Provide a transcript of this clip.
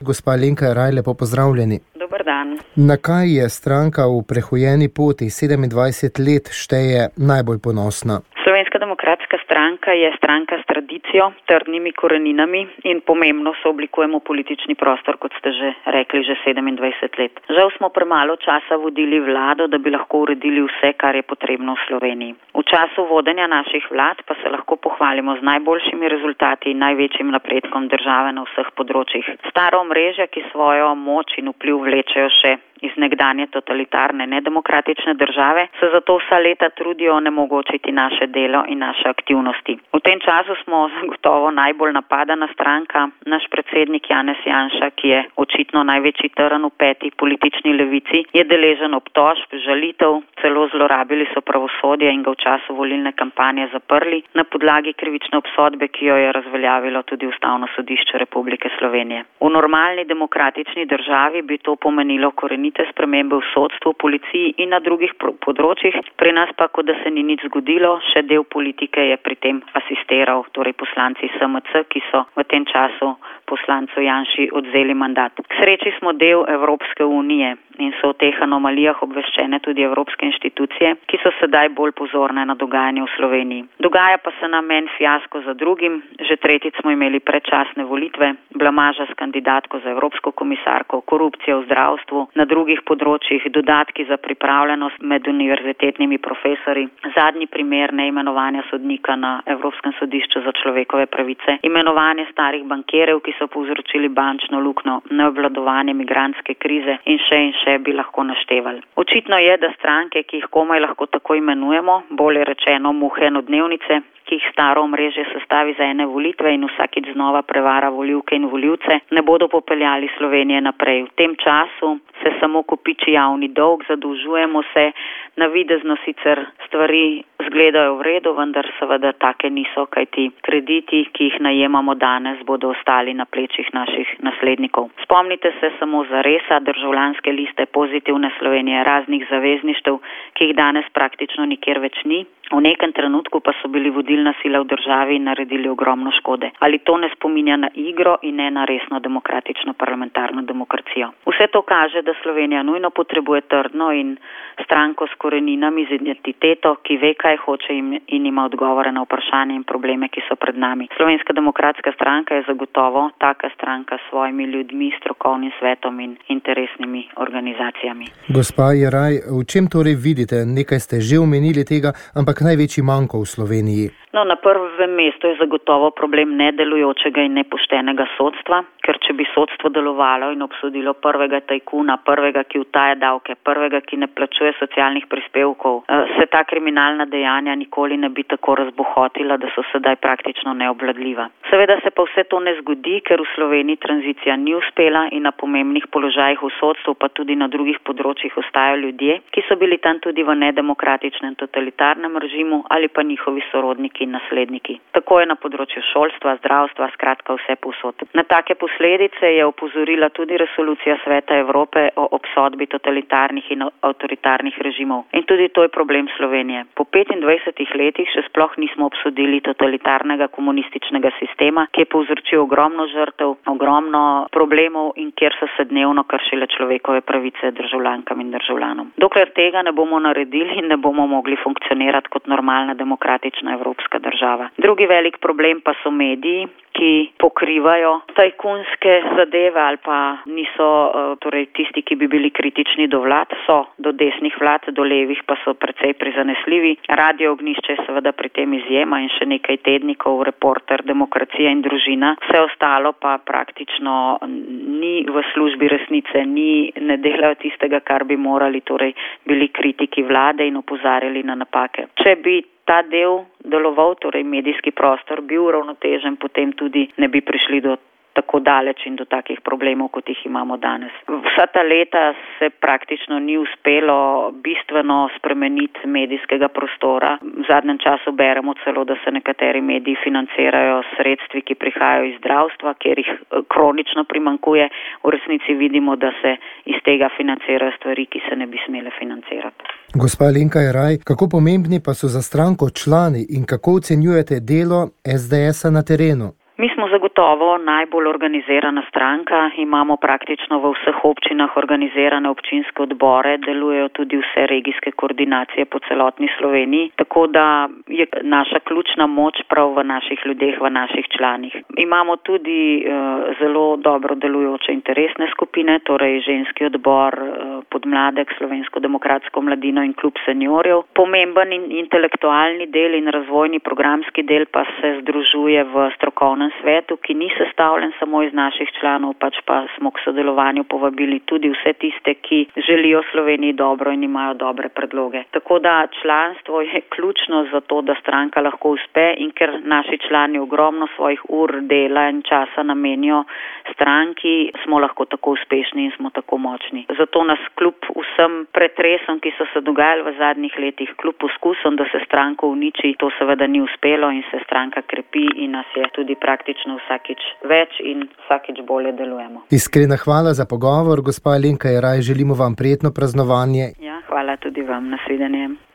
Gospa Alenka Jeraj, lepo pozdravljeni. Dober dan. Na kaj je stranka v prehojeni poti 27 let šteje najbolj ponosna? Slovenska demokratska stranka je stranka s tradicijo, trdnimi koreninami in pomembno sooblikujemo politični prostor, kot ste že rekli, že 27 let. Žal smo premalo časa vodili vlado, da bi lahko uredili vse, kar je potrebno v Sloveniji. V času vodenja naših vlad pa se lahko pohvalimo z najboljšimi rezultati in največjim napredkom države na vseh področjih. Stara omrežja, ki svojo moč in vpliv vlečejo še iz nekdanje totalitarne nedemokratične države, se zato vsa leta trudijo onemogočiti naše delo in naše aktivnosti. V tem času smo zagotovo najbolj napadana stranka. Naš predsednik Janez Janša, ki je očitno največji trn v peti politični levici, je deležen obtožb, žalitev, celo zlorabili so pravosodje in ga v času volilne kampanje zaprli na podlagi krivične obsodbe, ki jo je razveljavilo tudi Ustavno sodišče Republike Slovenije. V normalni demokratični državi bi to pomenilo korenite spremembe v sodstvu, policiji in na drugih področjih. Pri nas pa, kot da se ni nič zgodilo, še del politike je pri tem asistiral, torej poslanci SMC, ki so v tem času poslancu Janši odzeli mandat. K sreči smo del Evropske unije in so o teh anomalijah obveščene tudi evropske inštitucije, ki so sedaj bolj pozorne na dogajanje v Sloveniji. Dogaja pa se nam en fiasko za drugim. Že tretjič smo imeli predčasne volitve, blamaža s kandidatko za evropsko komisarko, korupcija v zdravstvu, na drugih področjih, dodatki za pripravljenost med univerzitetnimi profesori, zadnji primer neimenovanja sodnika na Evropskem sodišču za človekove pravice, imenovanje starih bankirjev, ki so povzročili bančno luknjo, neobvladovanje migrantske krize in še bi lahko naštevali. Očitno je, da stranke, ki jih komaj lahko tako imenujemo, bolje rečeno muhe enodnevnice, ki jih staro omrežje sestavi za ene volitve in vsakič znova prevara volivke in volivce, ne bodo popeljali Slovenije naprej. V tem času se samo kopiči javni dolg, zadolžujemo se, navidezno sicer stvari izgledajo v redu, vendar seveda take niso, kajti krediti, ki jih najemamo danes, bodo ostali na plečih naših naslednikov. Spomnite se samo Zaresa, državljanske liste Pozitivne Slovenije, raznih zavezništev, ki jih danes praktično nikjer več ni. V nekem trenutku pa so bili vodilna sila v državi in naredili ogromno škode. Ali to ne spominja na igro in ne na resno demokratično parlamentarno demokracijo? Vse to kaže, da Slovenija nujno potrebuje trdno in stranko s koreninami, z identiteto, ki ve, kaj hoče in ima odgovore na vprašanje in probleme, ki so pred nami. Slovenska demokratska stranka je zagotovo taka stranka s svojimi ljudmi, strokovnim svetom in interesnimi organizacijami. Gospa Jeraj, v čem torej vidite, nekaj ste že omenili tega, ampak največji manko v Sloveniji? Na prvem mestu je zagotovo problem nedelujočega in nepoštenega sodstva, ker če bi sodstvo delovalo in obsodilo prvega tajkuna, prvega, ki utaja davke, prvega, ki ne plačuje socialnih prispevkov, se ta kriminalna dejanja nikoli ne bi tako razbohotila, da so sedaj praktično neobvladljiva. Seveda se pa vse to ne zgodi, ker v Sloveniji tranzicija ni uspela in na pomembnih položajih v sodstvu, pa tudi na drugih področjih ostajajo ljudje, ki so bili tam tudi v nedemokratičnem totalitarnem režimu ali pa njihovi sorodniki in nasledniki. Tako je na področju šolstva, zdravstva, skratka vse povsod. Na take posledice je opozorila tudi resolucija Sveta Evrope o obsodbi totalitarnih in avtoritarnih režimov. In tudi to je problem Slovenije. Po 25 letih še sploh nismo obsodili totalitarnega komunističnega sistema, ki je povzročil ogromno žrtev, ogromno problemov in kjer so se dnevno kršile človekove pravice državljankam in državljanom. Dokler tega ne bomo naredili, ne bomo mogli funkcionirati kot normalna demokratična evropska država. Drugi velik problem pa so mediji, ki pokrivajo tajkunske zadeve ali pa niso torej tisti, ki bi bili kritični do vlad, so do desnih vlad, do levih pa so precej prizanesljivi. Radio Ognjišče je seveda pri tem izjema in še nekaj tednikov, Reporter, Demokracija in Družina. Vse ostalo pa praktično ni v službi resnice, ne delajo tistega, kar bi morali, torej bili kritiki vlade in opozarjali na napake. Če bi ta del deloval, torej medijski prostor, bil uravnotežen, potem tudi ne bi prišli do tako daleč in do takih problemov, kot jih imamo danes. Vsa ta leta se praktično ni uspelo bistveno spremeniti medijskega prostora. V zadnjem času beremo celo, da se nekateri mediji financirajo sredstvi, ki prihajajo iz zdravstva, kjer jih kronično primanjkuje. V resnici vidimo, da se iz tega financirajo stvari, ki se ne bi smele financirati. Gospa Alenka Jeraj, kako pomembni pa so za stranko člani in kako ocenjujete delo SDS-a na terenu? Mi smo zagotovo najbolj organizirana stranka, imamo praktično v vseh občinah organizirane občinske odbore, delujejo tudi vse regijske koordinacije po celotni Sloveniji, tako da je naša ključna moč prav v naših ljudeh, v naših članih. Imamo tudi zelo dobro delujoče interesne skupine, torej ženski odbor, Podmladek, Slovensko demokratsko mladino in klub seniorjev. Pomemben intelektualni del in razvojni programski del pa se združuje v strokovnem svetu, ki ni sestavljen samo iz naših članov, pač pa smo k sodelovanju povabili tudi vse tiste, ki želijo Sloveniji dobro in imajo dobre predloge. Tako da članstvo je ključno za to, da stranka lahko uspe, in ker naši člani ogromno svojih ur dela in časa namenijo stranki, smo lahko tako uspešni in smo tako močni. Zato nas kljub vsem pretresom, ki so se dogajali v zadnjih letih, kljub poskusom, da se stranko uniči, to seveda ni uspelo in se stranka krepi in nas je tudi praktično vsakič več in vsakič bolje delujemo. Iskrena hvala za pogovor, gospa Alenka Jeraj, želimo vam prijetno praznovanje. Ja, hvala tudi vam, nasvidenje.